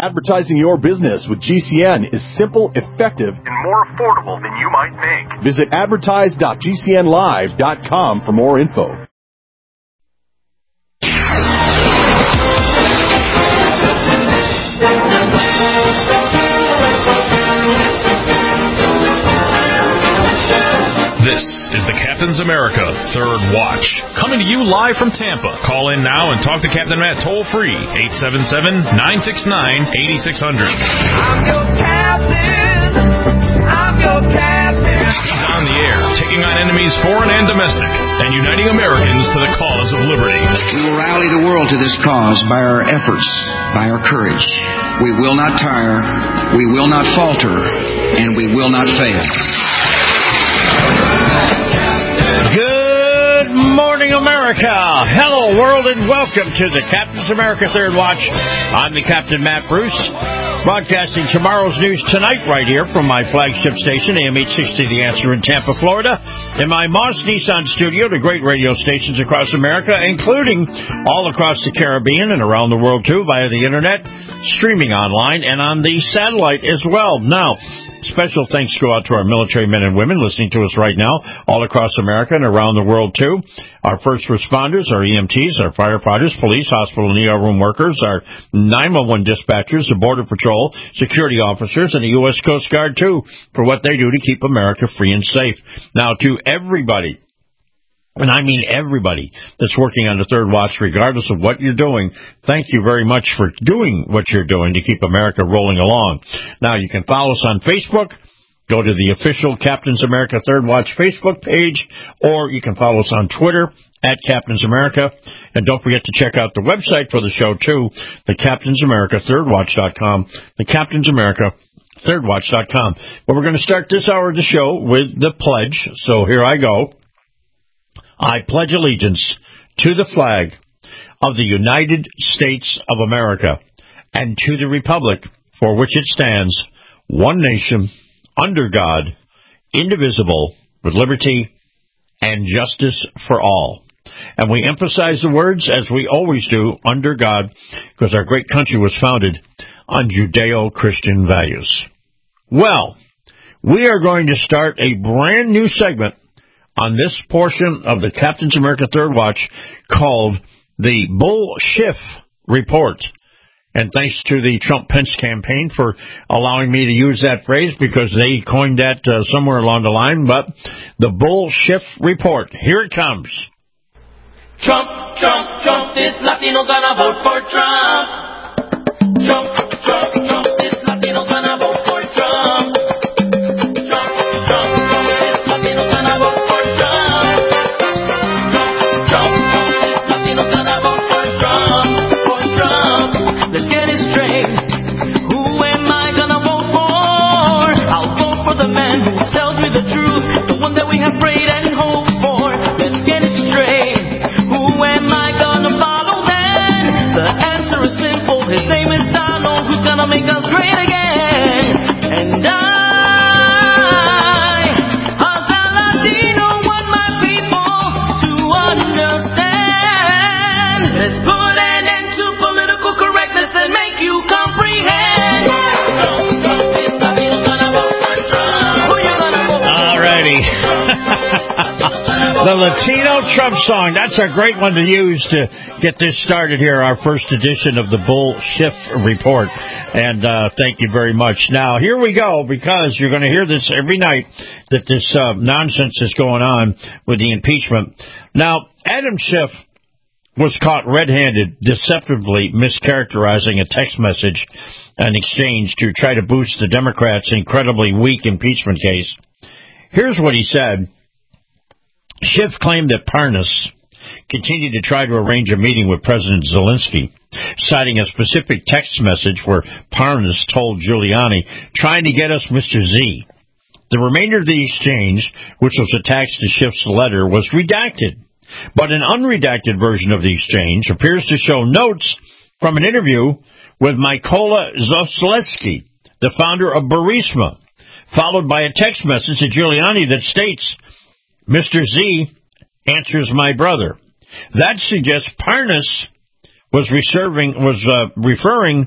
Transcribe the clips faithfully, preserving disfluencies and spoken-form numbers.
Advertising your business with G C N is simple, effective, and more affordable than you might think. Visit advertise dot g c n live dot com for more info. This is the Captain's America Third Watch, coming to you live from Tampa. Call in now and talk to Captain Matt toll-free, eight seven seven, nine six nine, eight six zero zero. I'm your captain. I'm your captain. He's on the air, taking on enemies foreign and domestic, and uniting Americans to the cause of liberty. We will rally the world to this cause by our efforts, by our courage. We will not tire, we will not falter, and we will not fail. Good morning, America. Hello, world, and welcome to the Captain's America Third Watch. I'm the Captain, Matt Bruce, broadcasting tomorrow's news tonight right here from my flagship station, A M eight sixty The Answer in Tampa, Florida, in my Moss Nissan studio to great radio stations across America, including all across the Caribbean and around the world, too, via the Internet, streaming online, and on the satellite as well. Now, special thanks go out to our military men and women listening to us right now all across America and around the world, too. Our first responders, our E M Ts, our firefighters, police, hospital and E R room workers, our nine one one dispatchers, the Border Patrol, security officers, and the U S Coast Guard, too, for what they do to keep America free and safe. Now, to everybody, and I mean everybody that's working on the Third Watch, regardless of what you're doing, thank you very much for doing what you're doing to keep America rolling along. Now, you can follow us on Facebook. Go to the official Captain's America Third Watch Facebook page, or you can follow us on Twitter at Captain's America. And don't forget to check out the website for the show, too, the Captain's America Third Watch dot com, the Captain's America Third Watch dot com. But we're going to start this hour of the show with the pledge, so here I go. I pledge allegiance to the flag of the United States of America and to the republic for which it stands, one nation, under God, indivisible, with liberty and justice for all. And we emphasize the words, as we always do, under God, because our great country was founded on Judeo-Christian values. Well, we are going to start a brand new segment on this portion of the Captain's America Third Watch called the Bull Schiff Report. And thanks to the Trump-Pence campaign for allowing me to use that phrase, because they coined that uh, somewhere along the line. But the Bull Schiff Report, here it comes. Trump, Trump, Trump, this Latino gonna vote for Trump. Trump, Trump, Trump, this Latino gonna vote for Trump. Trump, Trump, Trump, this Latino gonna vote for Trump. Trump, Trump, Trump, this Latino gonna vote for Trump. For Trump. Let's get it straight. Who am I gonna vote for? I'll vote for the man who tells me the truth, the one that we have prayed and hoped for. Let's get it straight. Who am I gonna follow then? The answer is simple. His name is Donald, who's gonna make us great again. And I, as a Latino, want my people to understand. Let's put an end to political correctness and make you comprehend. Trump, Trump, this Latino gonna vote for Trump. Who you gonna vote for? Alrighty. The Latino Trump song. That's a great one to use to get this started here, our first edition of the Bull Schiff Report. And uh, thank you very much. Now, here we go, because you're going to hear this every night, that this uh, nonsense is going on with the impeachment. Now, Adam Schiff was caught red-handed, deceptively mischaracterizing a text message and exchange to try to boost the Democrats' incredibly weak impeachment case. Here's what he said. Schiff claimed that Parnas continued to try to arrange a meeting with President Zelensky, citing a specific text message where Parnas told Giuliani, trying to get us Mister Z. The remainder of the exchange, which was attached to Schiff's letter, was redacted. But an unredacted version of the exchange appears to show notes from an interview with Mykola Zlochevsky, the founder of Burisma, followed by a text message to Giuliani that states, Mister Z answers my brother. That suggests Parnas was, reserving, was uh, referring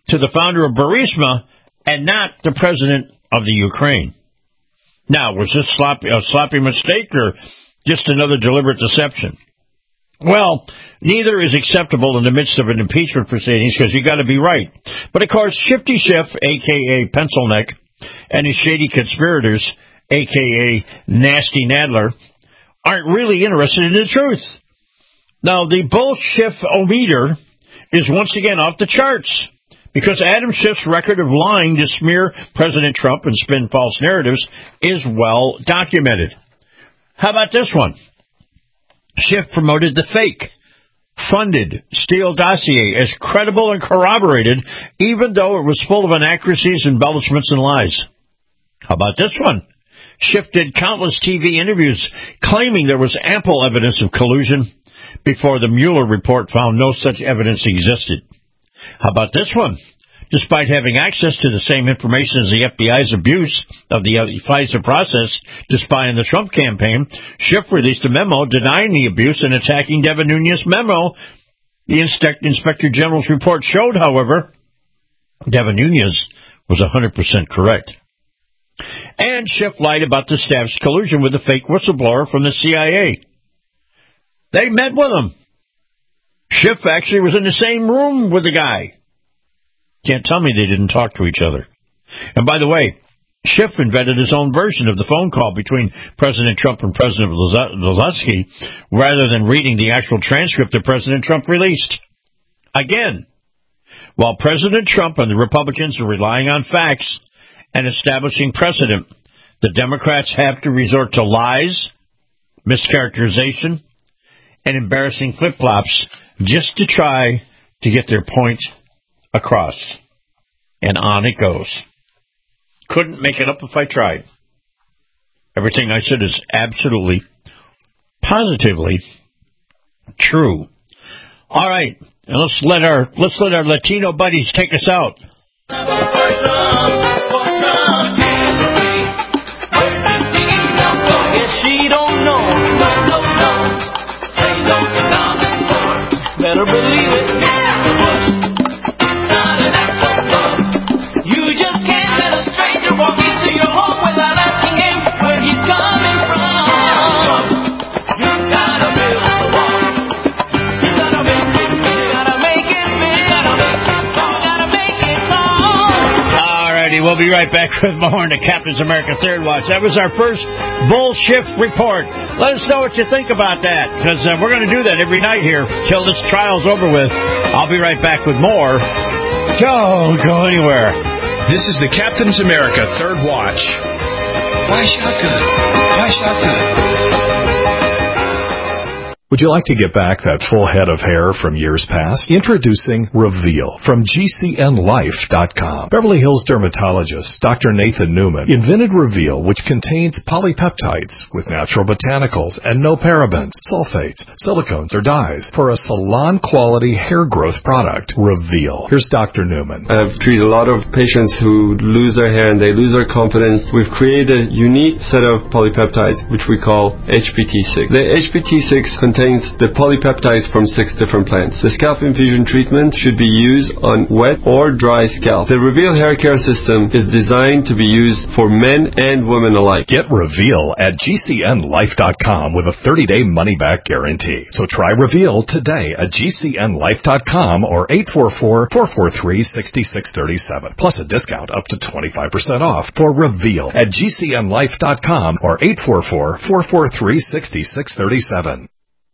to the founder of Burisma and not the president of the Ukraine. Now, was this sloppy, a sloppy mistake or just another deliberate deception? Well, neither is acceptable in the midst of an impeachment proceedings because you got to be right. But of course, Shifty Schiff, a k a. Pencilneck, and his shady conspirators, a k a. Nasty Nadler, aren't really interested in the truth. Now, the Bull Schiff-o-meter is once again off the charts because Adam Schiff's record of lying to smear President Trump and spin false narratives is well documented. How about this one? Schiff promoted the fake, funded Steele dossier as credible and corroborated, even though it was full of inaccuracies, embellishments, and lies. How about this one? Schiff did countless T V interviews claiming there was ample evidence of collusion before the Mueller report found no such evidence existed. How about this one? Despite having access to the same information as the F B I's abuse of the FISA process to spy on the Trump campaign, Schiff released a memo denying the abuse and attacking Devin Nunes' memo. The Inspector General's report showed, however, Devin Nunes was one hundred percent correct. And Schiff lied about the staff's collusion with a fake whistleblower from the C I A. They met with him. Schiff actually was in the same room with the guy. Can't tell me they didn't talk to each other. And by the way, Schiff invented his own version of the phone call between President Trump and President Zelensky rather than reading the actual transcript that President Trump released. Again, while President Trump and the Republicans are relying on facts and establishing precedent, the Democrats have to resort to lies, mischaracterization, and embarrassing flip-flops just to try to get their point across. And on it goes. Couldn't make it up if I tried. Everything I said is absolutely, positively true. All right, and let's let our let's let our Latino buddies take us out. She don't know, no, no, no. Say no to Donald. Better believe it. We'll be right back with more on the Captain's America Third Watch. That was our first Bull Schiff report. Let us know what you think about that, because uh, we're going to do that every night here till this trial's over with. I'll be right back with more. Don't go anywhere. This is the Captain's America Third Watch. Why shotgun? Why shotgun? Would you like to get back that full head of hair from years past? Introducing Reveal from G C N life dot com. Beverly Hills dermatologist Doctor Nathan Newman invented Reveal, which contains polypeptides with natural botanicals and no parabens, sulfates, silicones, or dyes for a salon-quality hair growth product. Reveal. Here's Doctor Newman. I've treated a lot of patients who lose their hair and they lose their confidence. We've created a unique set of polypeptides, which we call H P T six. The H P T six contains contains the polypeptides from six different plants. The scalp infusion treatment should be used on wet or dry scalp. The Reveal hair care system is designed to be used for men and women alike. Get Reveal at G C N life dot com with a thirty-day money-back guarantee. So try Reveal today at G C N life dot com or eight four four, four four three, six six three seven. Plus a discount up to twenty-five percent off for Reveal at G C N life dot com or eight four four, four four three, six six three seven.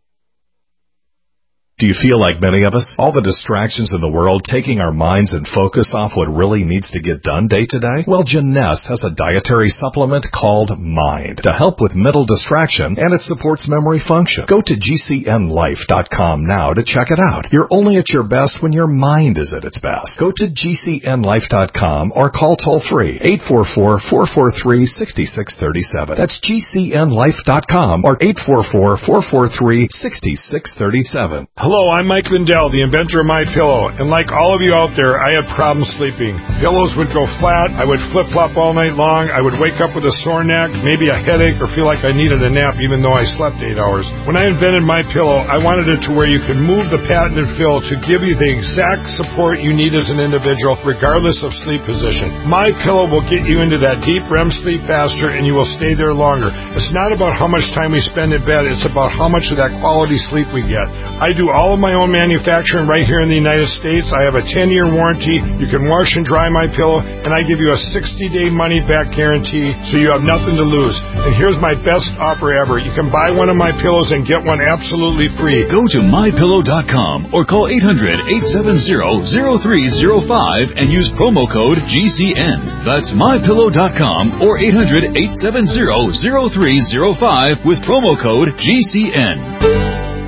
Do you feel like many of us? All the distractions in the world taking our minds and focus off what really needs to get done day to day? Well, Jeunesse has a dietary supplement called Mind to help with mental distraction, and it supports memory function. Go to G C N life dot com now to check it out. You're only at your best when your mind is at its best. Go to G C N life dot com or call toll-free eight four four, four four three, six six three seven. That's G C N life dot com or eight four four, four four three, six six three seven. Hello, I'm Mike Lindell, the inventor of MyPillow, and like all of you out there, I had problems sleeping. Pillows would go flat, I would flip-flop all night long, I would wake up with a sore neck, maybe a headache, or feel like I needed a nap even though I slept eight hours. When I invented MyPillow, I wanted it to where you could move the patented fill to give you the exact support you need as an individual, regardless of sleep position. MyPillow will get you into that deep R E M sleep faster, and you will stay there longer. It's not about how much time we spend in bed, it's about how much of that quality sleep we get. I do all of my own manufacturing right here in the United States. I have a ten-year warranty. You can wash and dry my pillow, and I give you a sixty-day money-back guarantee, so you have nothing to lose. And here's my best offer ever. You can buy one of my pillows and get one absolutely free. Go to my pillow dot com or call eight hundred, eight seven zero, zero three zero five and use promo code G C N. That's my pillow dot com or eight hundred, eight seven zero, zero three zero five with promo code G C N.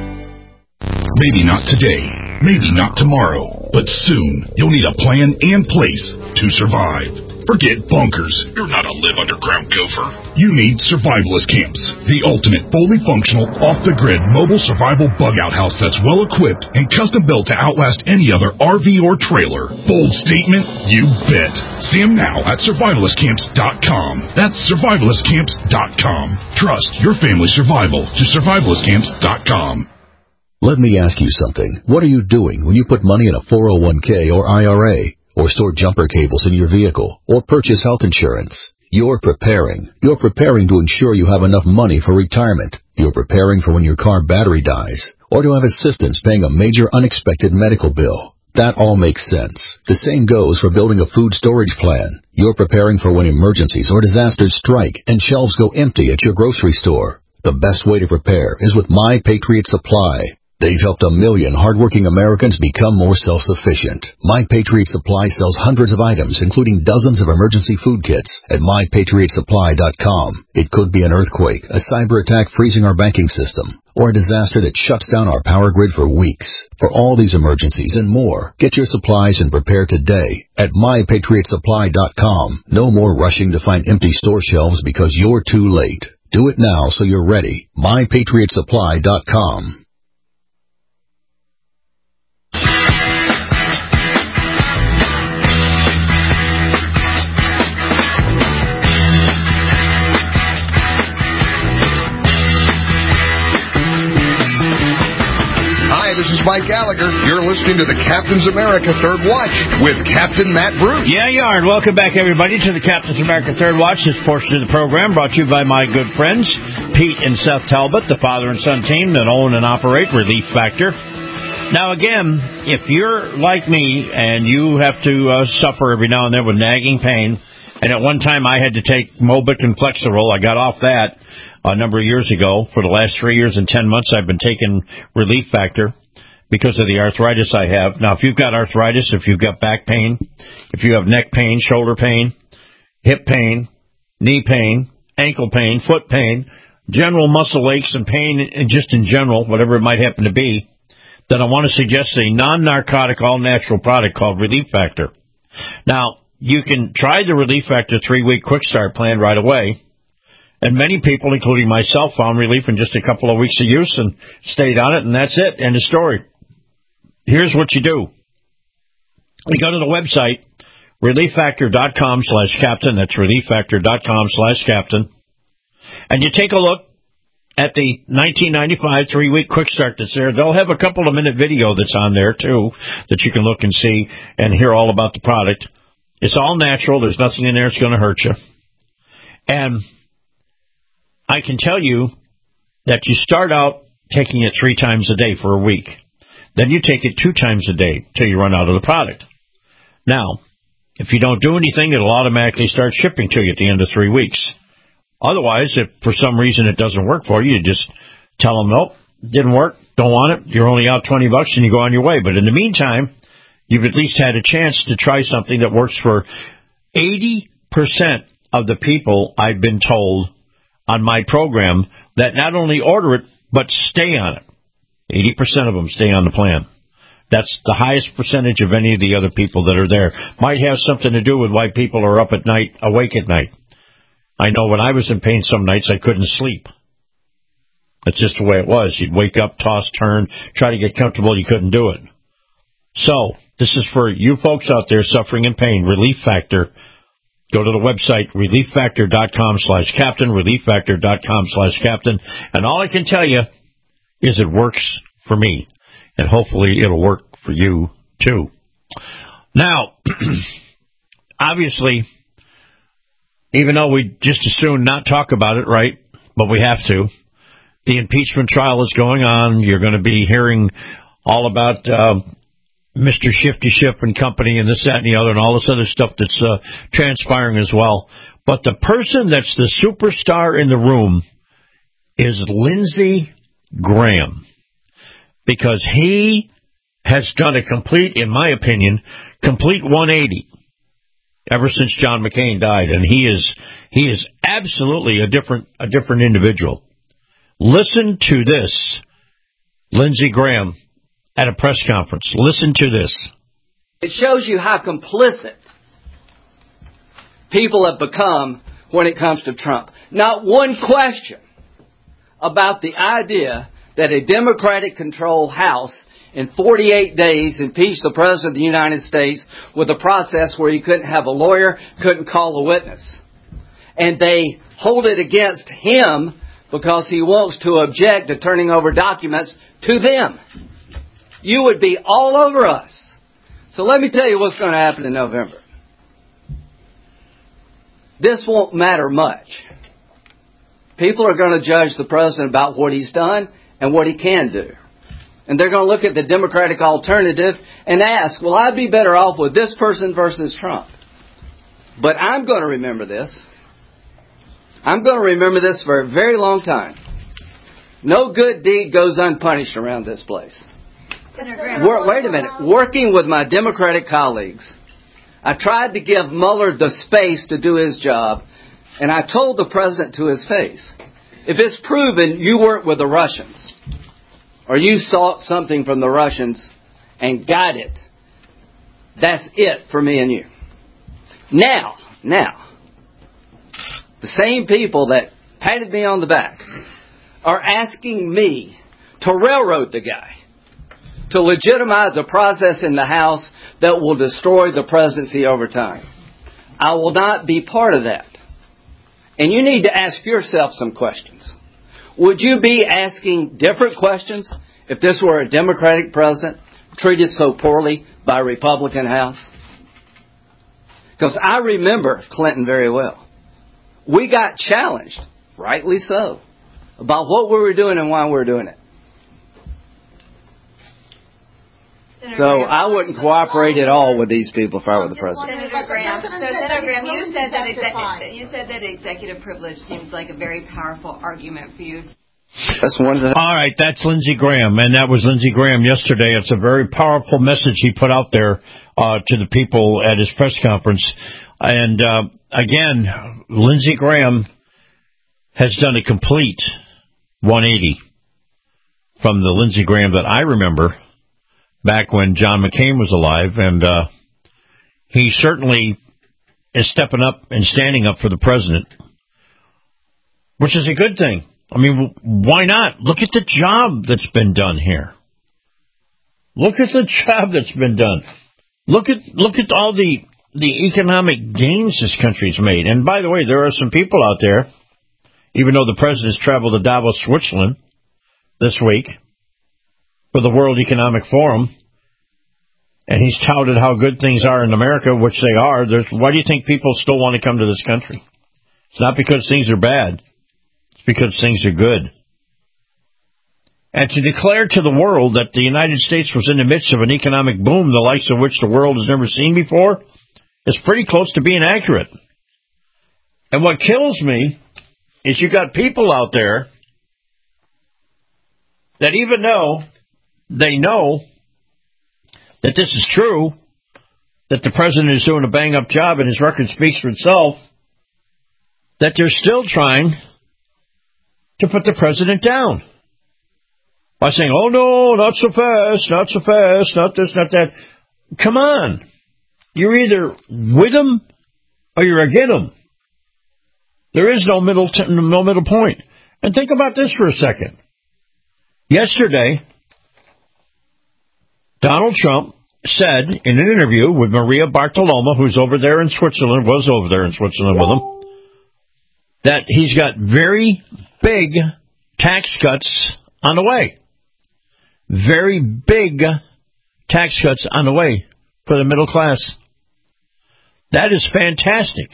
Maybe not today, maybe not tomorrow, but soon you'll need a plan and place to survive. Forget bunkers. You're not a live underground gopher. You need Survivalist Camps, the ultimate fully functional, off-the-grid mobile survival bug-out house that's well-equipped and custom-built to outlast any other R V or trailer. Bold statement? You bet. See them now at survivalist camps dot com. That's survivalist camps dot com. Trust your family's survival to survivalist camps dot com. Let me ask you something. What are you doing when you put money in a four oh one k or I R A, or store jumper cables in your vehicle, or purchase health insurance? You're preparing. You're preparing to ensure you have enough money for retirement. You're preparing for when your car battery dies, or to have assistance paying a major unexpected medical bill. That all makes sense. The same goes for building a food storage plan. You're preparing for when emergencies or disasters strike and shelves go empty at your grocery store. The best way to prepare is with My Patriot Supply. They've helped a million hardworking Americans become more self-sufficient. My Patriot Supply sells hundreds of items, including dozens of emergency food kits, at my patriot supply dot com. It could be an earthquake, a cyber attack freezing our banking system, or a disaster that shuts down our power grid for weeks. For all these emergencies and more, get your supplies and prepare today at my patriot supply dot com. No more rushing to find empty store shelves because you're too late. Do it now so you're ready. my patriot supply dot com. This is Mike Gallagher. You're listening to the Captain's America Third Watch with Captain Matt Bruce. Yeah, you are. And welcome back, everybody, to the Captain's America Third Watch. This portion of the program brought to you by my good friends, Pete and Seth Talbot, the father and son team that own and operate Relief Factor. Now, again, if you're like me and you have to uh, suffer every now and then with nagging pain, and at one time I had to take Mobic and Flexeril, I got off that a number of years ago. For the last three years and ten months, I've been taking Relief Factor because of the arthritis I have. Now, if you've got arthritis, if you've got back pain, if you have neck pain, shoulder pain, hip pain, knee pain, ankle pain, foot pain, general muscle aches and pain, and just in general, whatever it might happen to be, then I want to suggest a non-narcotic, all-natural product called Relief Factor. Now, you can try the Relief Factor three-week quick start plan right away. And many people, including myself, found relief in just a couple of weeks of use and stayed on it, and that's it. End of story. Here's what you do. You go to the website, relief factor dot com slash captain. That's relief factor dot com slash captain. And you take a look at the nineteen ninety-five three-week quick start that's there. They'll have a couple of minute video that's on there, too, that you can look and see and hear all about the product. It's all natural. There's nothing in there that's going to hurt you. And I can tell you that you start out taking it three times a day for a week. Then you take it two times a day till you run out of the product. Now, if you don't do anything, it'll automatically start shipping to you at the end of three weeks. Otherwise, if for some reason it doesn't work for you, you just tell them, nope, didn't work, don't want it, you're only out twenty bucks and you go on your way. But in the meantime, you've at least had a chance to try something that works for eighty percent of the people I've been told on my program that not only order it, but stay on it. eighty percent of them stay on the plan. That's the highest percentage of any of the other people that are there. Might have something to do with why people are up at night, awake at night. I know when I was in pain some nights I couldn't sleep. That's just the way it was. You'd wake up, toss, turn, try to get comfortable. You couldn't do it. So this is for you folks out there suffering in pain. Relief Factor. Go to the website, relieffactor.com slash captain, relieffactor.com slash captain. And all I can tell you is it works for me. And hopefully it'll work for you, too. Now, obviously, even though we just as soon not talk about it, right, but we have to, the impeachment trial is going on. You're going to be hearing all about uh, Mister Shifty Schiff and company and this, that, and the other, and all this other stuff that's uh, transpiring as well. But the person that's the superstar in the room is Lindsey Graham, because he has done a complete, in my opinion, complete one eighty ever since John McCain died, and he is he is absolutely a different a different individual. Listen to this, Lindsey Graham at a press conference. Listen to this. It shows you how complicit people have become when it comes to Trump. Not one question about the idea that a Democratic-controlled House in forty-eight days impeached the President of the United States with a process where you couldn't have a lawyer, couldn't call a witness. And they hold it against him because he wants to object to turning over documents to them. You would be all over us. So let me tell you what's going to happen in November. This won't matter much. People are going to judge the President about what he's done and what he can do. And they're going to look at the Democratic alternative and ask, will I be better off with this person versus Trump? But I'm going to remember this. I'm going to remember this for a very long time. No good deed goes unpunished around this place. Wor- wait a minute. Working with my Democratic colleagues, I tried to give Mueller the space to do his job, and I told the President to his face, if it's proven you weren't with the Russians, or you sought something from the Russians and got it, that's it for me and you. Now, now, the same people that patted me on the back are asking me to railroad the guy, to legitimize a process in the House that will destroy the presidency over time. I will not be part of that. And you need to ask yourself some questions. Would you be asking different questions if this were a Democratic president treated so poorly by a Republican House? Because I remember Clinton very well. We got challenged, rightly so, about what we were doing and why we were doing it. So I wouldn't cooperate at all with these people if I were the president. Senator Graham, so Senator Graham, you said that executive, you said that executive privilege seems like a very powerful argument for you. That's one. Of all right, that's Lindsey Graham, and that was Lindsey Graham yesterday. It's a very powerful message he put out there uh, to the people at his press conference. And uh, again, Lindsey Graham has done a complete one eighty from the Lindsey Graham that I remember back when John McCain was alive, and uh, he certainly is stepping up and standing up for the president, which is a good thing. I mean, why not? Look at the job that's been done here. Look at the job that's been done. Look at look at all the the economic gains this country's made. And by the way, there are some people out there, even though the president's traveled to Davos, Switzerland this week for the World Economic Forum, and he's touted how good things are in America, which they are. There's, why do you think people still want to come to this country? It's not because things are bad. It's because things are good. And to declare to the world that the United States was in the midst of an economic boom, the likes of which the world has never seen before, is pretty close to being accurate. And what kills me is you got people out there that even though they know that this is true, that the president is doing a bang-up job and his record speaks for itself, that they're still trying to put the president down by saying, oh, no, not so fast, not so fast, not this, not that. Come on. You're either with him or you're against him. There is no middle, t- no middle point. And think about this for a second. Yesterday, Donald Trump said in an interview with Maria Bartiromo, who's over there in Switzerland, was over there in Switzerland with him, that he's got very big tax cuts on the way. Very big tax cuts on the way for the middle class. That is fantastic.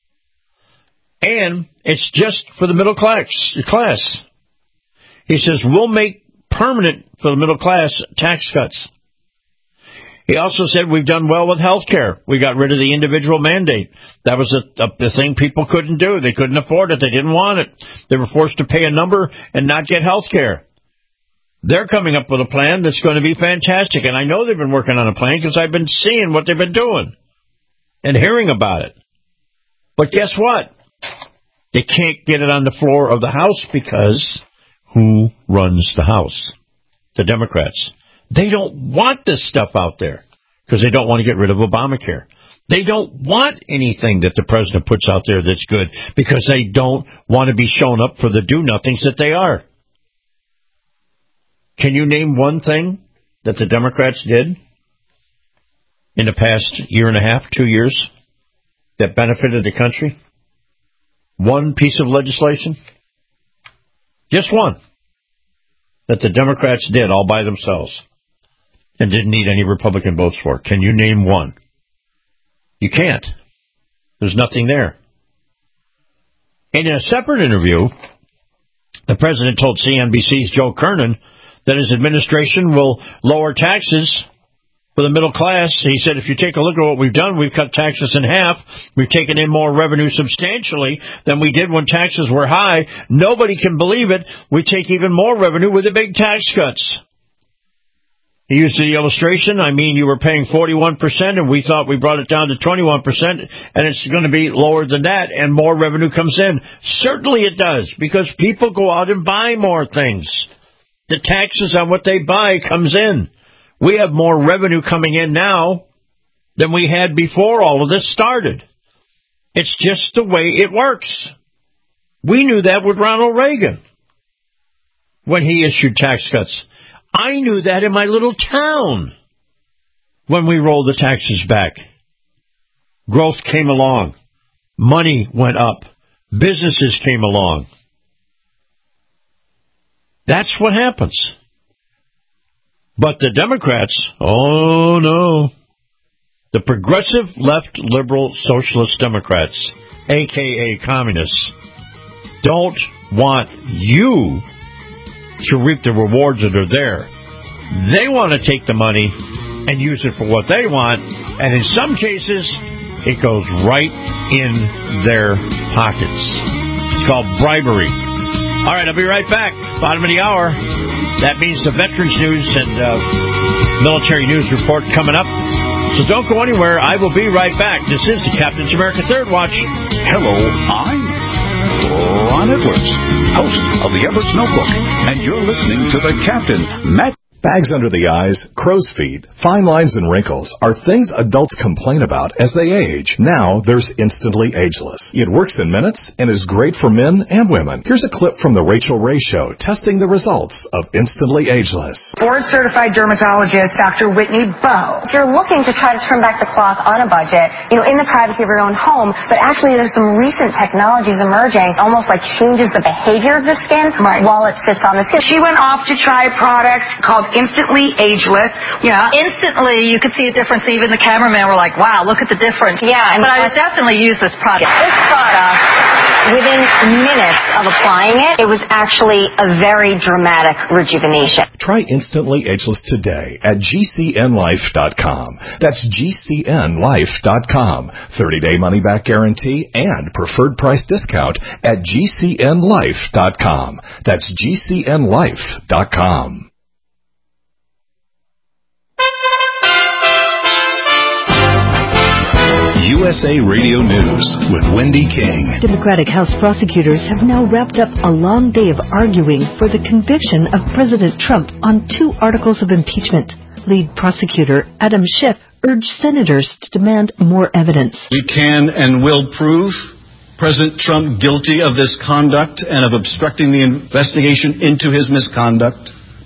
And it's just for the middle class. class. He says, we'll make permanent for the middle class tax cuts. He also said we've done well with health care. We got rid of the individual mandate. That was a, a, the thing people couldn't do. They couldn't afford it. They didn't want it. They were forced to pay a number and not get health care. They're coming up with a plan that's going to be fantastic. And I know they've been working on a plan because I've been seeing what they've been doing and hearing about it. But guess what? They can't get it on the floor of the House because who runs the House? The Democrats. They don't want this stuff out there because they don't want to get rid of Obamacare. They don't want anything that the president puts out there that's good because they don't want to be shown up for the do-nothings that they are. Can you name one thing that the Democrats did in the past year and a half, two years, that benefited the country? One piece of legislation? Just one that the Democrats did all by themselves and didn't need any Republican votes for. Can you name one? You can't. There's nothing there. And in a separate interview, the president told C N B C's Joe Kernan that his administration will lower taxes for the middle class. He said, if you take a look at what we've done, we've cut taxes in half. We've taken in more revenue substantially than we did when taxes were high. Nobody can believe it. We take even more revenue with the big tax cuts. He used the illustration. I mean, you were paying forty-one percent, and we thought we brought it down to twenty-one percent, and it's going to be lower than that, and more revenue comes in. Certainly it does, because people go out and buy more things. The taxes on what they buy comes in. We have more revenue coming in now than we had before all of this started. It's just the way it works. We knew that with Ronald Reagan when he issued tax cuts. I knew that in my little town when we rolled the taxes back. Growth came along. Money went up. Businesses came along. That's what happens. But the Democrats, oh no, the progressive left liberal socialist Democrats, a k a communists, don't want you to reap the rewards that are there. They want to take the money and use it for what they want, and in some cases, it goes right in their pockets. It's called bribery. All right, I'll be right back. Bottom of the hour. That means the Veterans News and uh, Military News Report coming up. So don't go anywhere. I will be right back. This is the Captain's America Third Watch. Hello, I'm Ron Edwards, host of the Edwards Notebook, and you're listening to the Captain, Matt. Bags under the eyes, crow's feet, fine lines, and wrinkles are things adults complain about as they age. Now there's Instantly Ageless. It works in minutes and is great for men and women. Here's a clip from the Rachel Ray Show testing the results of Instantly Ageless. Board-certified dermatologist Doctor Whitney Bowe. If you're looking to try to turn back the clock on a budget, you know, in the privacy of your own home, but actually there's some recent technologies emerging, almost like changes the behavior of the skin right. while it sits on the skin. She went off to try a product called Instantly Ageless. Yeah. Instantly, you could see a difference. Even the cameraman were like, wow, look at the difference. Yeah. And but I would definitely use this product. This product, within minutes of applying it, it was actually a very dramatic rejuvenation. Try Instantly Ageless today at G C N life dot com. That's G C N life dot com. thirty-day money-back guarantee and preferred price discount at G C N life dot com. That's G C N life dot com. U S A Radio News with Wendy King. Democratic House prosecutors have now wrapped up a long day of arguing for the conviction of President Trump on two articles of impeachment. Lead prosecutor Adam Schiff urged senators to demand more evidence. We can and will prove President Trump guilty of this conduct and of obstructing the investigation into his misconduct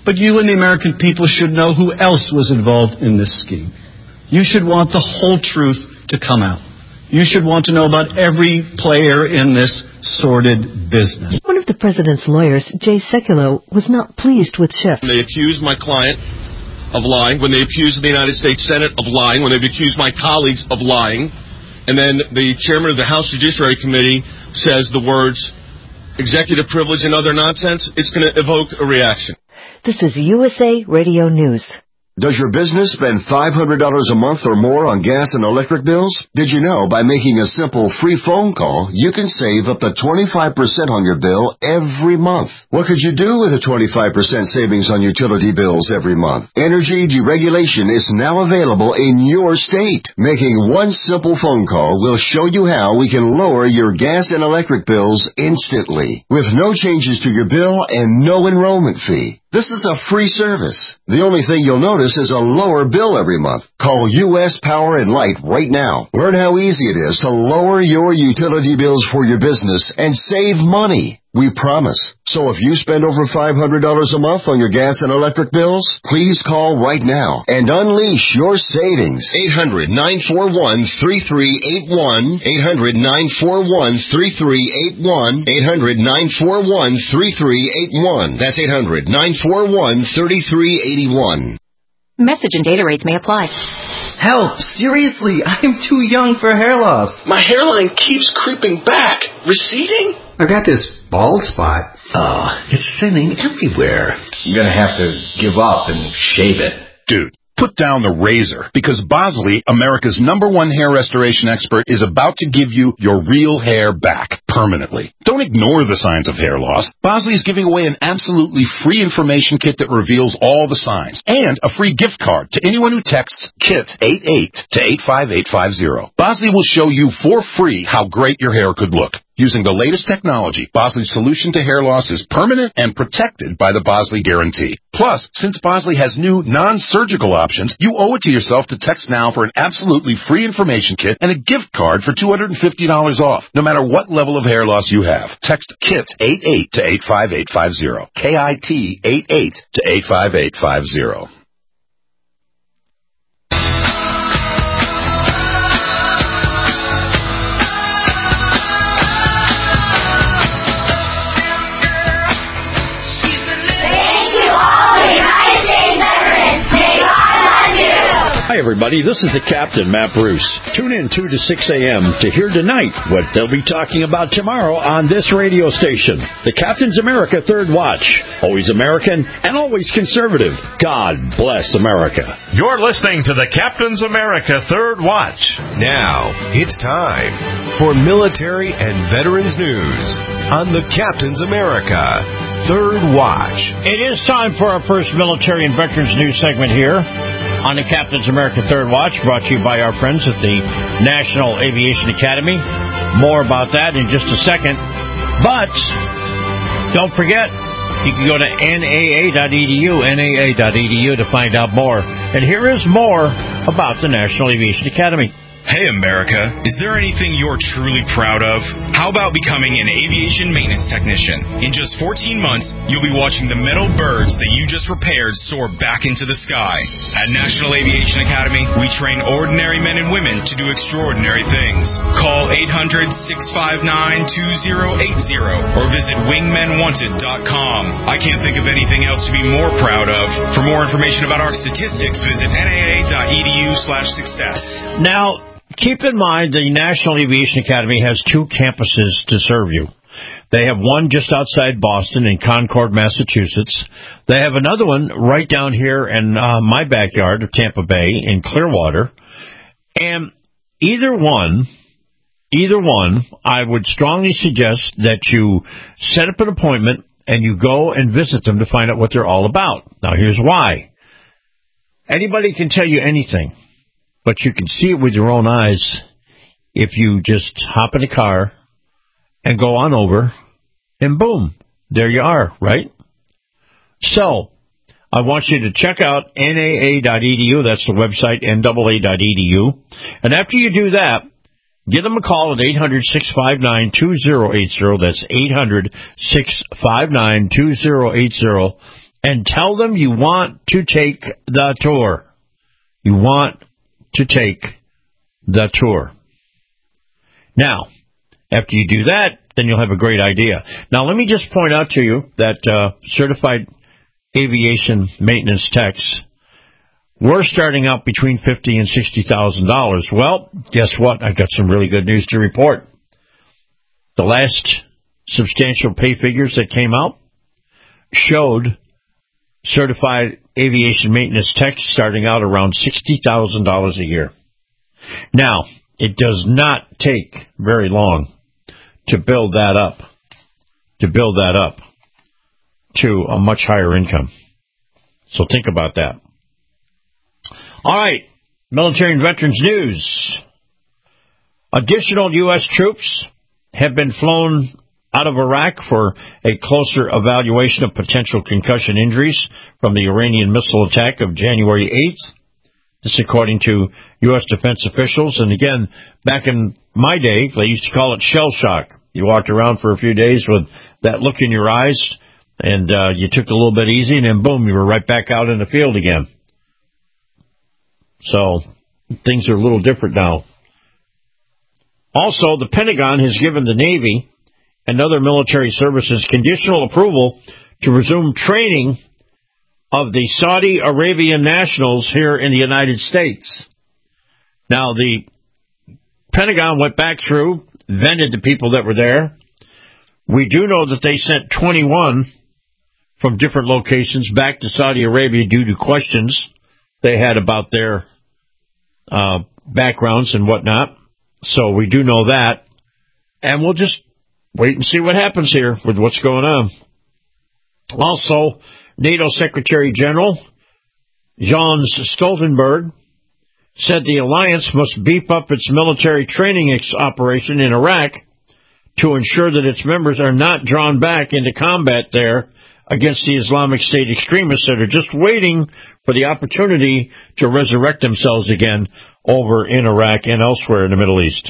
But you and the American people should know who else was involved in this scheme. You should want the whole truth to come out. You should want to know about every player in this sordid business. One of the president's lawyers, Jay Sekulow, was not pleased with Schiff. They accused my client of lying, when they accused the United States Senate of lying, when they've accused my colleagues of lying, and then the chairman of the House Judiciary Committee says the words executive privilege and other nonsense, it's going to evoke a reaction. This is U S A Radio News. Does your business spend five hundred dollars a month or more on gas and electric bills? Did you know by making a simple free phone call, you can save up to twenty-five percent on your bill every month? What could you do with a twenty-five percent savings on utility bills every month? Energy deregulation is now available in your state. Making one simple phone call will show you how we can lower your gas and electric bills instantly, with no changes to your bill and no enrollment fee. This is a free service. The only thing you'll notice is a lower bill every month. Call U S Power and Light right now. Learn how easy it is to lower your utility bills for your business and save money. We promise. So if you spend over five hundred dollars a month on your gas and electric bills, please call right now and unleash your savings. eight hundred, nine four one, three three eight one. eight hundred, nine four one, three three eight one. eight hundred, nine four one, three three eight one. That's eight hundred, nine four one, three three eight one. Message and data rates may apply. Help! Seriously, I'm too young for hair loss. My hairline keeps creeping back. Receding? I've got this bald spot. Oh, it's thinning everywhere. I'm gonna have to give up and shave it. Dude, put down the razor, because Bosley, America's number one hair restoration expert, is about to give you your real hair back permanently. Don't ignore the signs of hair loss. Bosley is giving away an absolutely free information kit that reveals all the signs, and a free gift card to anyone who texts KIT eighty-eight to eight five eight five zero. Bosley will show you for free how great your hair could look. Using the latest technology, Bosley's solution to hair loss is permanent and protected by the Bosley Guarantee. Plus, since Bosley has new non-surgical options, you owe it to yourself to text now for an absolutely free information kit and a gift card for two hundred fifty dollars off, no matter what level of hair loss you have. Text KIT eighty-eight to eight five eight five zero. K I T eighty-eight to eight five eight five zero. Hi, everybody. This is the Captain, Matt Bruce. Tune in two to six a.m. to hear tonight what they'll be talking about tomorrow on this radio station. The Captain's America Third Watch. Always American and always conservative. God bless America. You're listening to the Captain's America Third Watch. Now, it's time for military and veterans news on the Captain's America Third Watch. It is time for our first military and veterans news segment here on the Captain's America Third Watch, brought to you by our friends at the National Aviation Academy. More about that in just a second. But don't forget, you can go to N A A dot E D U, N A A dot E D U to find out more. And here is more about the National Aviation Academy. Hey, America, is there anything you're truly proud of? How about becoming an aviation maintenance technician? In just fourteen months, you'll be watching the metal birds that you just repaired soar back into the sky. At National Aviation Academy, we train ordinary men and women to do extraordinary things. Call eight hundred, six five nine, two zero eight zero or visit wingmen wanted dot com. I can't think of anything else to be more proud of. For more information about our statistics, visit N A A dot E D U slash success. Now, keep in mind the National Aviation Academy has two campuses to serve you. They have one just outside Boston in Concord, Massachusetts. They have another one right down here in uh, my backyard of Tampa Bay in Clearwater. And either one, either one, I would strongly suggest that you set up an appointment and you go and visit them to find out what they're all about. Now, here's why. Anybody can tell you anything, but you can see it with your own eyes if you just hop in a car and go on over, and boom, there you are, right? So, I want you to check out N A A dot E D U. That's the website, N A A dot E D U. And after you do that, give them a call at eight hundred, six five nine, two zero eight zero. That's eight hundred, six five nine, two zero eight zero. and tell them you want to take the tour. You want to take the tour. Now, after you do that, then you'll have a great idea. Now, let me just point out to you that uh, certified aviation maintenance techs, we're starting out between fifty thousand dollars and sixty thousand dollars. Well, guess what? I got some really good news to report. The last substantial pay figures that came out showed certified aviation maintenance techs starting out around sixty thousand dollars a year. Now, it does not take very long to build that up, to build that up to a much higher income. So think about that. All right, military and veterans news. Additional U S troops have been flown out of Iraq for a closer evaluation of potential concussion injuries from the Iranian missile attack of January eighth. This according to U S defense officials. And again, back in my day, they used to call it shell shock. You walked around for a few days with that look in your eyes, and uh, you took it a little bit easy, and then boom, you were right back out in the field again. So things are a little different now. Also, the Pentagon has given the Navy and other military services conditional approval to resume training of the Saudi Arabian nationals here in the United States. Now, the Pentagon went back through, vetted the people that were there. We do know that they sent twenty-one from different locations back to Saudi Arabia due to questions they had about their uh, backgrounds and whatnot. So we do know that. And we'll just wait and see what happens here with what's going on. Also, NATO Secretary General Jens Stoltenberg said the alliance must beef up its military training ex- operation in Iraq to ensure that its members are not drawn back into combat there against the Islamic State extremists that are just waiting for the opportunity to resurrect themselves again over in Iraq and elsewhere in the Middle East.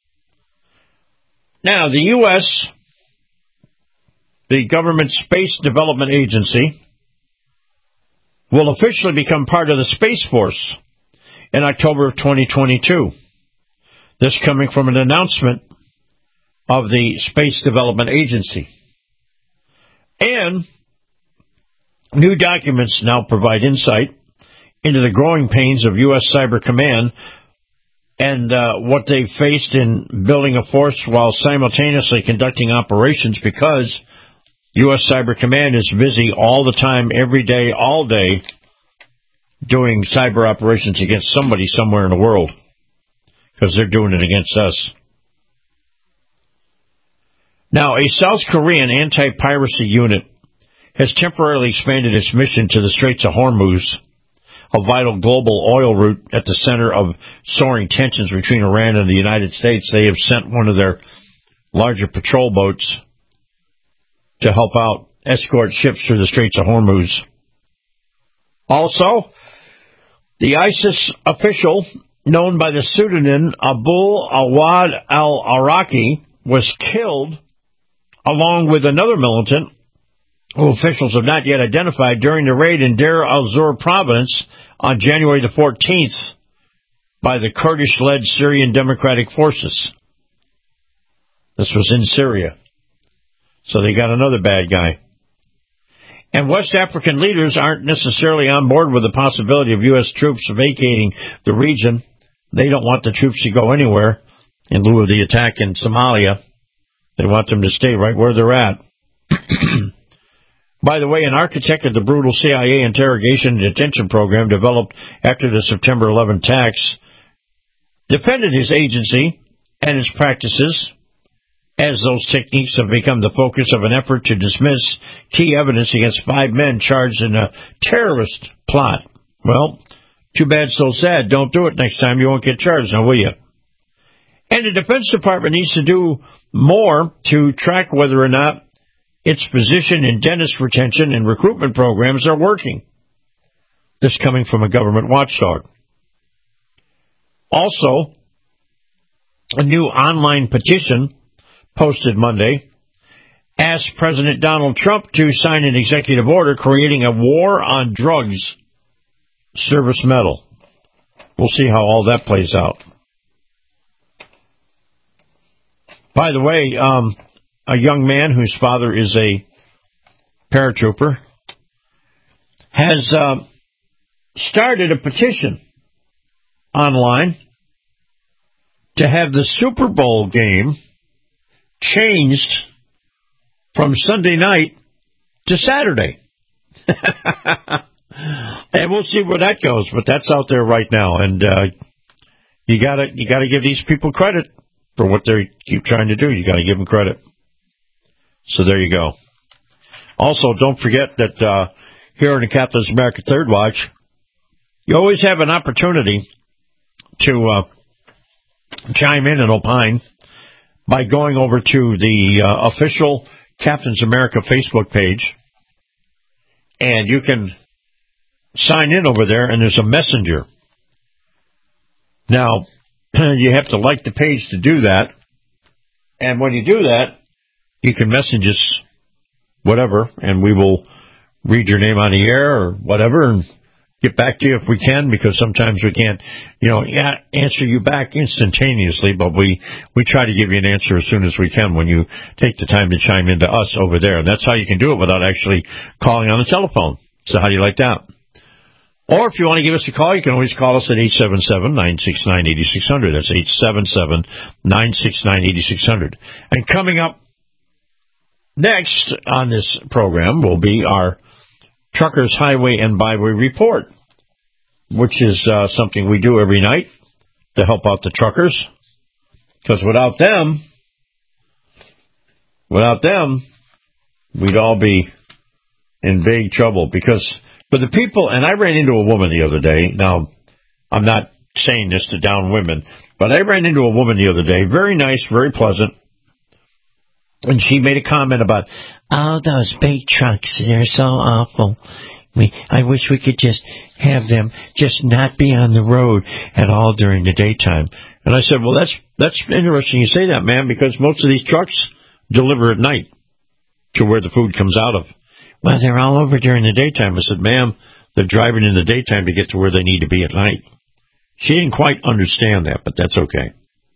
Now, the U S, the Government Space Development Agency, will officially become part of the Space Force in October of twenty twenty-two. This coming from an announcement of the Space Development Agency. And new documents now provide insight into the growing pains of U S Cyber Command and uh, what they've faced in building a force while simultaneously conducting operations, because U S Cyber Command is busy all the time, every day, all day, doing cyber operations against somebody somewhere in the world, because they're doing it against us. Now, a South Korean anti-piracy unit has temporarily expanded its mission to the Straits of Hormuz, a vital global oil route at the center of soaring tensions between Iran and the United States. They have sent one of their larger patrol boats to help out escort ships through the Straits of Hormuz. Also, the ISIS official, known by the pseudonym Abu Awad al-Araki, was killed along with another militant who officials have not yet identified during the raid in Deir al-Zur province on January the fourteenth by the Kurdish-led Syrian Democratic Forces. This was in Syria. So they got another bad guy. And West African leaders aren't necessarily on board with the possibility of U S troops vacating the region. They don't want the troops to go anywhere in lieu of the attack in Somalia. They want them to stay right where they're at. By the way, an architect of the brutal C I A interrogation and detention program developed after the September eleventh attacks defended his agency and its practices, as those techniques have become the focus of an effort to dismiss key evidence against five men charged in a terrorist plot. Well, too bad, so sad. Don't do it next time. You won't get charged now, will you? And the Defense Department needs to do more to track whether or not its physician and dentist retention and recruitment programs are working. This coming from a government watchdog. Also, a new online petition posted Monday asked President Donald Trump to sign an executive order creating a war on drugs service medal. We'll see how all that plays out. By the way, um, a young man whose father is a paratrooper has uh, started a petition online to have the Super Bowl game changed from Sunday night to Saturday. And we'll see where that goes, but that's out there right now, and uh, you gotta you gotta give these people credit for what they keep trying to do. You gotta give them credit. So there you go. Also, don't forget that uh, here in the Captain's America Third Watch, you always have an opportunity to uh, chime in and opine by going over to the uh, official Captain's America Facebook page, and you can sign in over there, and there's a messenger. Now, you have to like the page to do that, and when you do that, you can message us whatever, and we will read your name on the air or whatever, and get back to you if we can, because sometimes we can't, you know, yeah, answer you back instantaneously, but we, we try to give you an answer as soon as we can when you take the time to chime into us over there. And that's how you can do it without actually calling on the telephone. So how do you like that? Or if you want to give us a call, you can always call us at eight seven seven, nine six nine, eight six zero zero. That's eight seven seven, nine six nine, eight six zero zero. And coming up next on this program will be our Truckers Highway and Byway Report, which is uh, something we do every night to help out the truckers. Because without them, without them, we'd all be in big trouble. Because for the people, and I ran into a woman the other day. Now, I'm not saying this to down women, but I ran into a woman the other day, very nice, very pleasant, and she made a comment about, oh, those big trucks, they're so awful. We, I wish we could just have them just not be on the road at all during the daytime. And I said, well, that's that's interesting you say that, ma'am, because most of these trucks deliver at night to where the food comes out of. Well, they're all over during the daytime. I said, ma'am, they're driving in the daytime to get to where they need to be at night. She didn't quite understand that, but that's okay.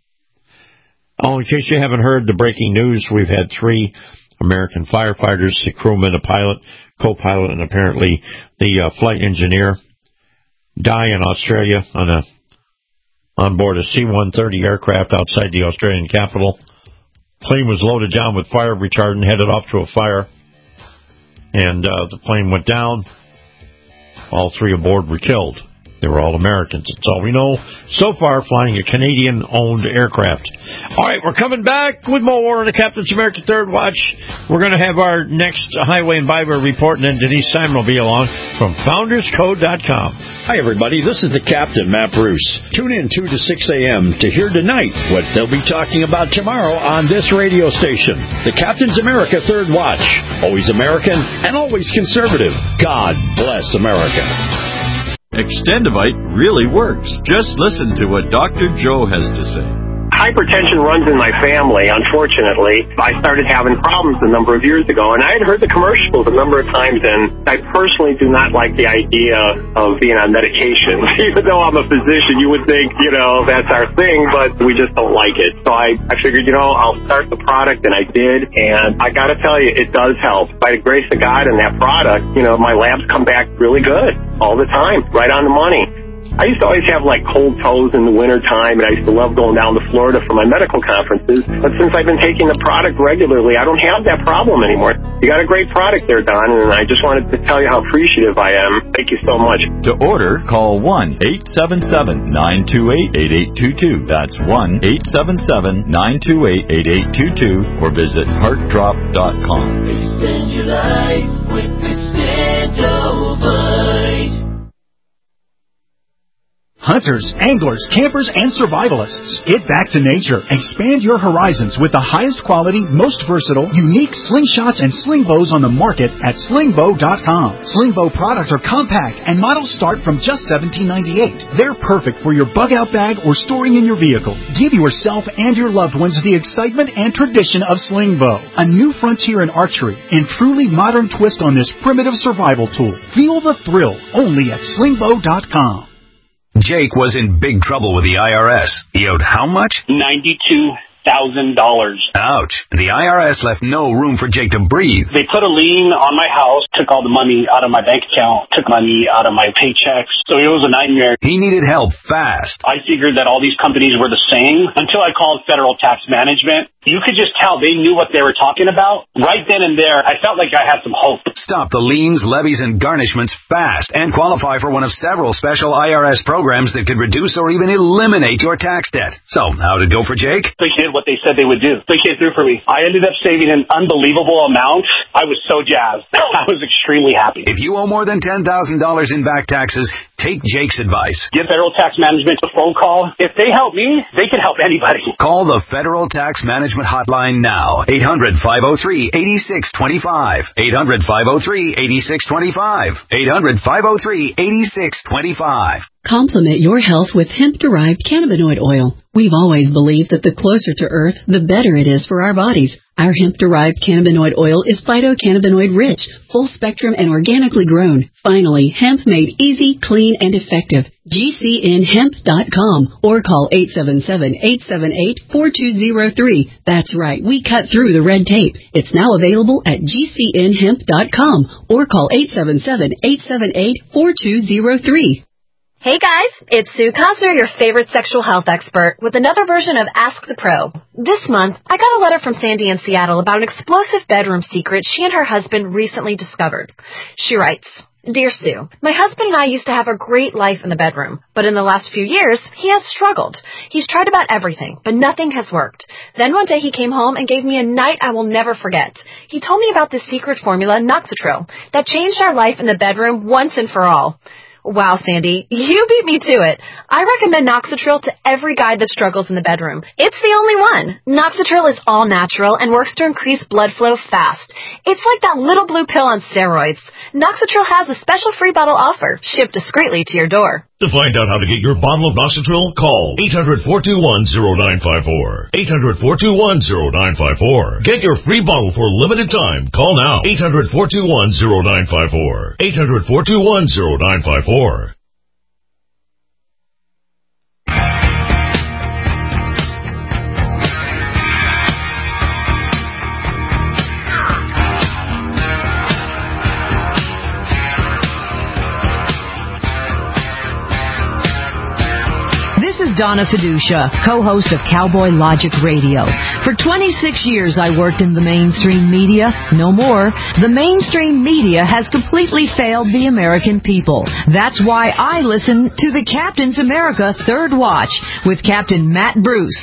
Oh, in case you haven't heard the breaking news, we've had three American firefighters, the crewman, a pilot, co-pilot, and apparently the uh, flight engineer die in Australia on a on board a C one thirty aircraft outside the Australian capital. Plane was loaded down with fire retardant, headed off to a fire, and uh, the plane went down. All three aboard were killed. They were all Americans. That's all we know so far, flying a Canadian-owned aircraft. All right, we're coming back with more on the Captain's America Third Watch. We're going to have our next Highway and Byway report, and then Denise Simon will be along from founders code dot com. Hi, everybody. This is the Captain, Matt Bruce. Tune in two to six a.m. to hear tonight what they'll be talking about tomorrow on this radio station. The Captain's America Third Watch. Always American and always conservative. God bless America. Extendivite really works. Just listen to what Doctor Joe has to say. Hypertension runs in my family, unfortunately. I started having problems a number of years ago, and I had heard the commercials a number of times, and I personally do not like the idea of being on medication. Even though I'm a physician, you would think, you know, that's our thing, but we just don't like it. So I, I figured, you know, I'll start the product, and I did, and I got to tell you, it does help. By the grace of God and that product, you know, my labs come back really good all the time, right on the money. I used to always have, like, cold toes in the wintertime, and I used to love going down to Florida for my medical conferences. But since I've been taking the product regularly, I don't have that problem anymore. You got a great product there, Don, and I just wanted to tell you how appreciative I am. Thank you so much. To order, call one eight seven seven, nine two eight, eight eight two two. That's one eight seven seven, nine two eight, eight eight two two, or visit heart drop dot com. Extend your life with Extendovite. Hunters, anglers, campers, and survivalists. Get back to nature. Expand your horizons with the highest quality, most versatile, unique slingshots and sling bows on the market at sling bow dot com. Sling bow products are compact and models start from just seventeen ninety-eight. They're perfect for your bug-out bag or storing in your vehicle. Give yourself and your loved ones the excitement and tradition of sling bow. A new frontier in archery and truly modern twist on this primitive survival tool. Feel the thrill only at sling bow dot com. Jake was in big trouble with the I R S. He owed how much? ninety-two thousand dollars. Ouch. The I R S left no room for Jake to breathe. They put a lien on my house, took all the money out of my bank account, took money out of my paychecks. So it was a nightmare. He needed help fast. I figured that all these companies were the same until I called Federal Tax Management. You could just tell they knew what they were talking about. Right then and there, I felt like I had some hope. Stop the liens, levies, and garnishments fast and qualify for one of several special I R S programs that could reduce or even eliminate your tax debt. So, how did it go for Jake? They did what they said they would do. They came through for me. I ended up saving an unbelievable amount. I was so jazzed. I was extremely happy. If you owe more than ten thousand dollars in back taxes, take Jake's advice. Give Federal Tax Management a phone call. If they help me, they can help anybody. Call the Federal Tax Management hotline now. eight hundred, five oh three, eight six two five. eight hundred, five oh three, eight six two five. eight hundred, five oh three, eight six two five. Complement your health with hemp-derived cannabinoid oil. We've always believed that the closer to Earth, the better it is for our bodies. Our hemp-derived cannabinoid oil is phytocannabinoid-rich, full-spectrum, and organically grown. Finally, hemp made easy, clean, and effective. G C N hemp dot com or call eight seven seven, eight seven eight, four two zero three. That's right, we cut through the red tape. It's now available at G C N hemp dot com or call eight seven seven, eight seven eight, four two zero three. Hey guys, it's Sue Cosner, your favorite sexual health expert, with another version of Ask the Pro. This month, I got a letter from Sandy in Seattle about an explosive bedroom secret she and her husband recently discovered. She writes, Dear Sue, my husband and I used to have a great life in the bedroom, but in the last few years, he has struggled. He's tried about everything, but nothing has worked. Then one day he came home and gave me a night I will never forget. He told me about this secret formula, Noxatril, that changed our life in the bedroom once and for all. Wow, Sandy, you beat me to it. I recommend Noxatril to every guy that struggles in the bedroom. It's the only one. Noxatril is all natural and works to increase blood flow fast. It's like that little blue pill on steroids. Noxatril has a special free bottle offer, shipped discreetly to your door. To find out how to get your bottle of Noxatril, call eight hundred, four two one, zero nine five four. eight hundred, four two one, zero nine five four. Get your free bottle for a limited time. Call now. eight hundred, four two one, zero nine five four. eight hundred, four two one, zero nine five four. This is Donna Fiducia, co-host of Cowboy Logic Radio. For twenty-six years I worked in the mainstream media. No more. The mainstream media has completely failed the American people. That's why I listen to the Captain's America Third Watch with Captain Matt Bruce.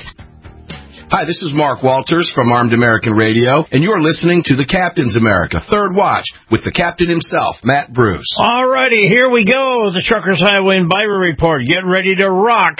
Hi, this is Mark Walters from Armed American Radio, and you're listening to the Captain's America Third Watch with the captain himself, Matt Bruce. All righty, here we go. The Truckers Highway and Byway Report. Get ready to rock.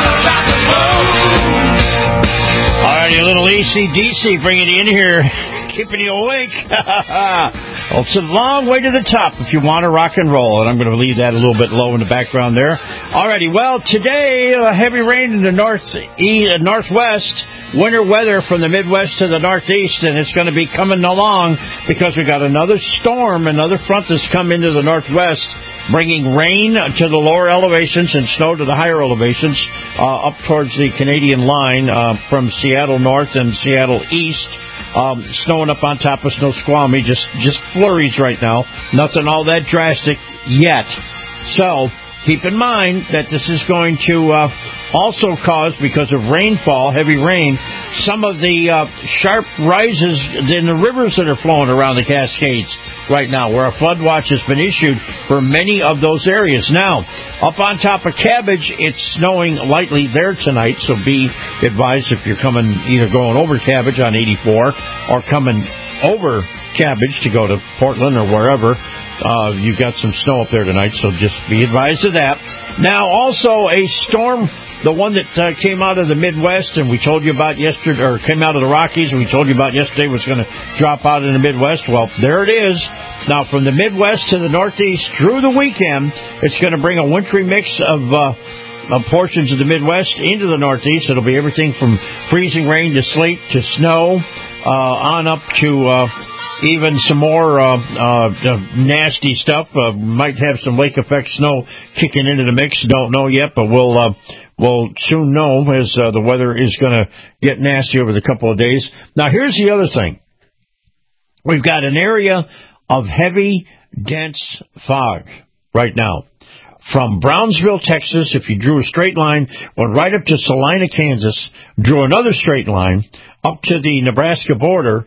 A C D C bringing you in here. keeping you awake. Well, it's a long way to the top if you want to rock and roll, and I'm going to leave that a little bit low in the background there. Alrighty, well, today, uh, heavy rain in the north, e- uh, northwest, winter weather from the Midwest to the Northeast, and it's going to be coming along because we got another storm, another front that's come into the Northwest, bringing rain to the lower elevations and snow to the higher elevations uh, up towards the Canadian line uh, from Seattle north and Seattle east. Um, snowing up on top of Snoqualmie, just just flurries right now. Nothing all that drastic yet. So keep in mind that this is going to uh, also cause, because of rainfall, heavy rain, some of the uh, sharp rises in the rivers that are flowing around the Cascades right now, where a flood watch has been issued for many of those areas. Now, up on top of Cabbage, it's snowing lightly there tonight, so be advised if you're coming, either going over Cabbage on eighty-four or coming over Cabbage to go to Portland or wherever. Uh, you've got some snow up there tonight, so just be advised of that. Now, also a storm, the one that uh, came out of the Midwest, and we told you about yesterday, or came out of the Rockies, and we told you about yesterday was going to drop out in the Midwest. Well, there it is. Now, from the Midwest to the Northeast through the weekend, it's going to bring a wintry mix of uh, of portions of the Midwest into the Northeast. It'll be everything from freezing rain to sleet to snow, uh, on up to uh, even some more uh, uh, nasty stuff. Uh, might have some lake effect snow kicking into the mix. Don't know yet, but we'll uh, we'll soon know as uh, the weather is going to get nasty over the couple of days. Now, here's the other thing. We've got an area of heavy, dense fog right now. From Brownsville, Texas, if you drew a straight line, went right up to Salina, Kansas, drew another straight line up to the Nebraska border.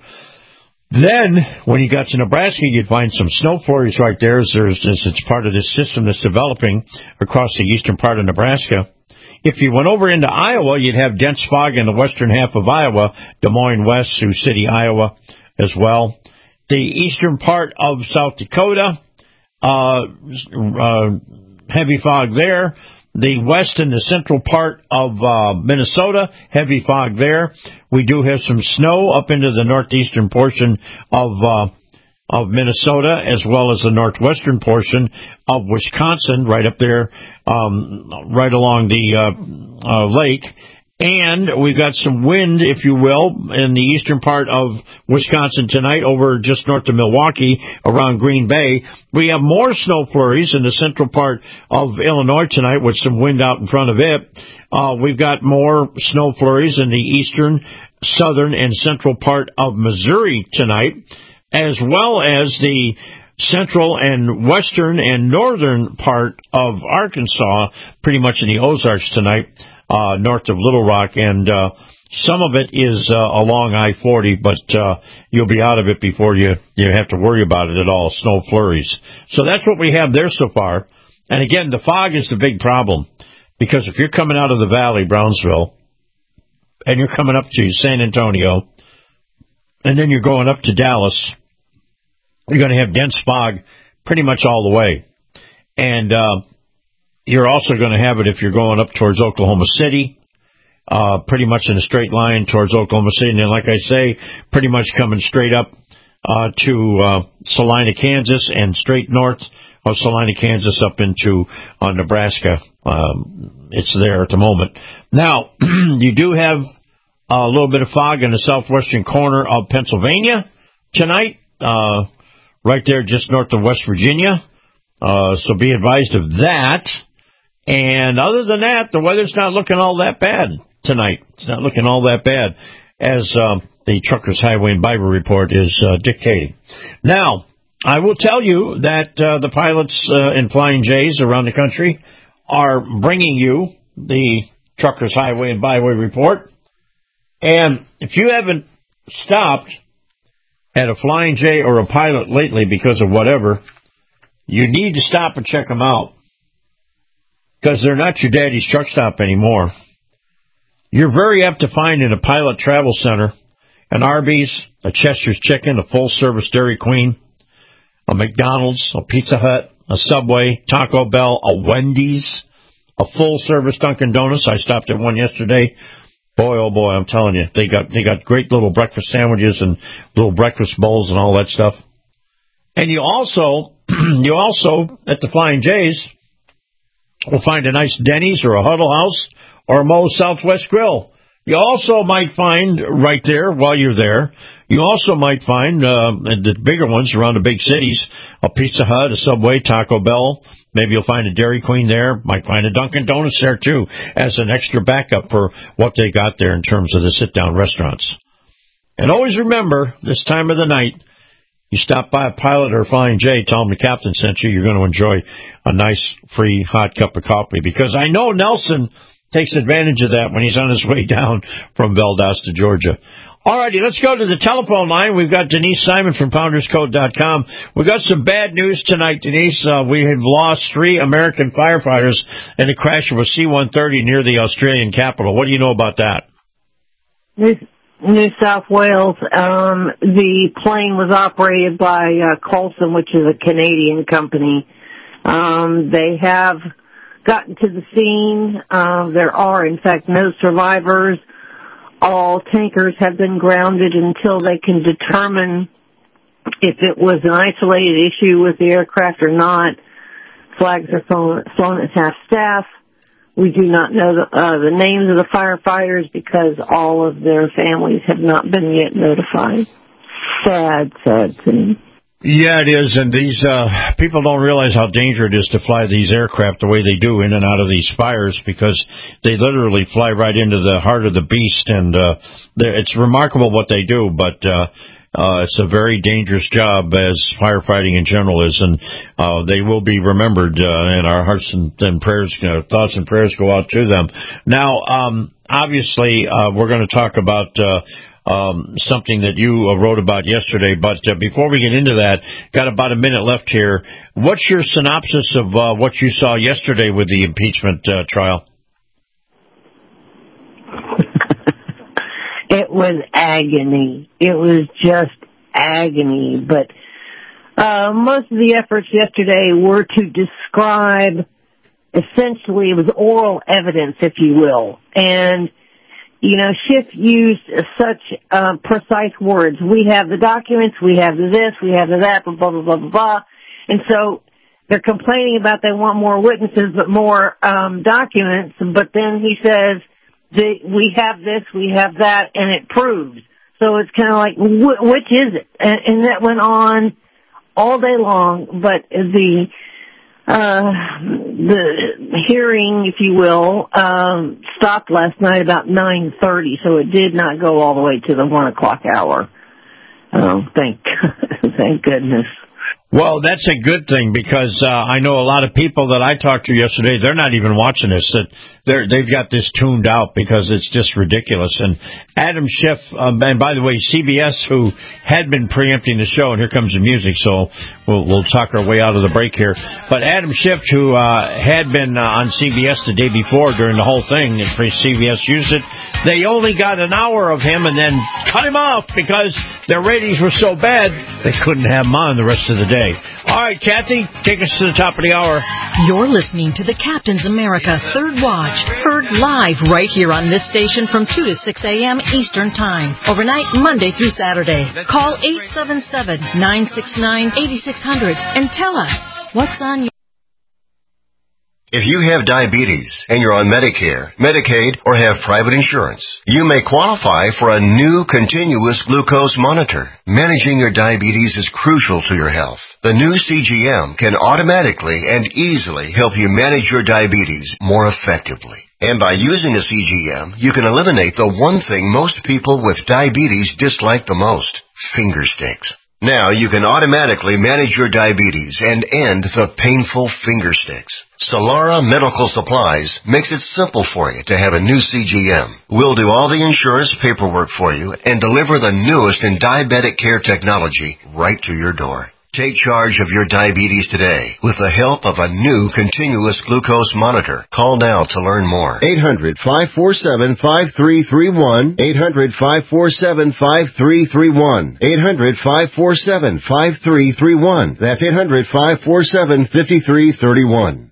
Then, when you got to Nebraska, you'd find some snow flurries right there as, there's, as it's part of this system that's developing across the eastern part of Nebraska. If you went over into Iowa, you'd have dense fog in the western half of Iowa, Des Moines West, Sioux City, Iowa as well. The eastern part of South Dakota, uh, uh, heavy fog there. The west and the central part of uh, Minnesota, heavy fog there. We do have some snow up into the northeastern portion of uh, of Minnesota, as well as the northwestern portion of Wisconsin, right up there, um, right along the uh, uh, lake. And we've got some wind, if you will, in the eastern part of Wisconsin tonight, over just north of Milwaukee, around Green Bay. We have more snow flurries in the central part of Illinois tonight, with some wind out in front of it. Uh, we've got more snow flurries in the eastern, southern, and central part of Missouri tonight, as well as the central and western and northern part of Arkansas, pretty much in the Ozarks tonight. Uh, north of Little Rock, and uh, some of it is uh, along I forty, but uh, you'll be out of it before you, you have to worry about it at all, snow flurries. So that's what we have there so far. And again, the fog is the big problem, because if you're coming out of the valley, Brownsville, and you're coming up to San Antonio, and then you're going up to Dallas, you're going to have dense fog pretty much all the way. And uh you're also going to have it if you're going up towards Oklahoma City, uh, pretty much in a straight line towards Oklahoma City. And then, like I say, pretty much coming straight up uh, to uh, Salina, Kansas, and straight north of Salina, Kansas, up into uh, Nebraska. Um, it's there at the moment. Now, you do have a little bit of fog in the southwestern corner of Pennsylvania tonight, uh, right there just north of West Virginia. Uh, so be advised of that. And other than that, the weather's not looking all that bad tonight. It's not looking all that bad, as uh, the Truckers Highway and Bible Report is uh, dictating. Now, I will tell you that uh, the pilots uh, in Flying J's around the country are bringing you the Truckers Highway and Byway Report. And if you haven't stopped at a Flying J or a pilot lately because of whatever, you need to stop and check them out, because they're not your daddy's truck stop anymore. You're very apt to find in a Pilot Travel Center an Arby's, a Chester's Chicken, a full-service Dairy Queen, a McDonald's, a Pizza Hut, a Subway, Taco Bell, a Wendy's, a full-service Dunkin' Donuts. I stopped at one yesterday. Boy, oh boy, I'm telling you, they got they got great little breakfast sandwiches and little breakfast bowls and all that stuff. And you also, you also at the Flying J's will find a nice Denny's or a Huddle House or a Moe's Southwest Grill. You also might find right there while you're there, you also might find uh, the bigger ones around the big cities, a Pizza Hut, a Subway, Taco Bell. Maybe you'll find a Dairy Queen there. Might find a Dunkin' Donuts there, too, as an extra backup for what they got there in terms of the sit-down restaurants. And always remember, this time of the night, you stop by a Pilot or a Flying J, tell them the captain sent you, you're going to enjoy a nice, free, hot cup of coffee. Because I know Nelson takes advantage of that when he's on his way down from Valdosta, Georgia. All righty, let's go to the telephone line. We've got Denise Simon from Founders Code dot com. We've got some bad news tonight, Denise. Uh, we have lost three American firefighters in a crash of a C one thirty near the Australian capital. What do you know about that? New, New South Wales. Um, the plane was operated by uh, Coulson, which is a Canadian company. Um, they have gotten to the scene. Uh, there are, in fact, no survivors. All tankers have been grounded until they can determine if it was an isolated issue with the aircraft or not. Flags are flown, flown at half staff. We do not know the, uh, the names of the firefighters because all of their families have not been yet notified. Sad, sad scene. Yeah, it is, and these uh, people don't realize how dangerous it is to fly these aircraft the way they do in and out of these fires because they literally fly right into the heart of the beast, and uh, it's remarkable what they do, but uh, uh, it's a very dangerous job as firefighting in general is, and uh, they will be remembered, uh, and our hearts and, and prayers, you know, thoughts and prayers go out to them. Now, um, obviously, uh, we're going to talk about uh, Um, something that you uh, wrote about yesterday, but uh, before we get into that, got about a minute left here. What's your synopsis of uh, what you saw yesterday with the impeachment uh, trial? It was agony. It was just agony, but uh, most of the efforts yesterday were to describe, essentially, it was oral evidence, if you will, and you know, Schiff used such uh, precise words. We have the documents, we have the this, we have the that, blah, blah, blah, blah, blah, blah. And so they're complaining about they want more witnesses, but more um, documents. But then he says, the, we have this, we have that, and it proves. So it's kind of like, wh- which is it? And, and that went on all day long, but the... Uh, the hearing, if you will, um, stopped last night about nine thirty, so it did not go all the way to the one o'clock hour. Oh, thank, thank goodness. Well, that's a good thing because uh, I know a lot of people that I talked to yesterday, they're not even watching this. That they're, they've got this tuned out because it's just ridiculous. And Adam Schiff, um, and by the way, C B S, who had been preempting the show, and here comes the music, so we'll, we'll talk our way out of the break here. But Adam Schiff, who uh, had been uh, on C B S the day before during the whole thing, and C B S used it, they only got an hour of him and then cut him off because their ratings were so bad they couldn't have him on the rest of the day. All right, Kathy, take us to the top of the hour. You're listening to the Captain's America Third Watch, heard live right here on this station from two to six a.m. Eastern Time, overnight Monday through Saturday. Call eight seven seven, nine six nine, eight six zero zero and tell us what's on your... If you have diabetes and you're on Medicare, Medicaid, or have private insurance, you may qualify for a new continuous glucose monitor. Managing your diabetes is crucial to your health. The new C G M can automatically and easily help you manage your diabetes more effectively. And by using a C G M, you can eliminate the one thing most people with diabetes dislike the most, finger sticks. Now you can automatically manage your diabetes and end the painful finger sticks. Solara Medical Supplies makes it simple for you to have a new C G M. We'll do all the insurance paperwork for you and deliver the newest in diabetic care technology right to your door. Take charge of your diabetes today with the help of a new continuous glucose monitor. Call now to learn more. eight hundred, five four seven, five three three one. eight hundred, five four seven, five three three one. eight hundred, five four seven, five three three one. That's eight hundred, five four seven, five three three one.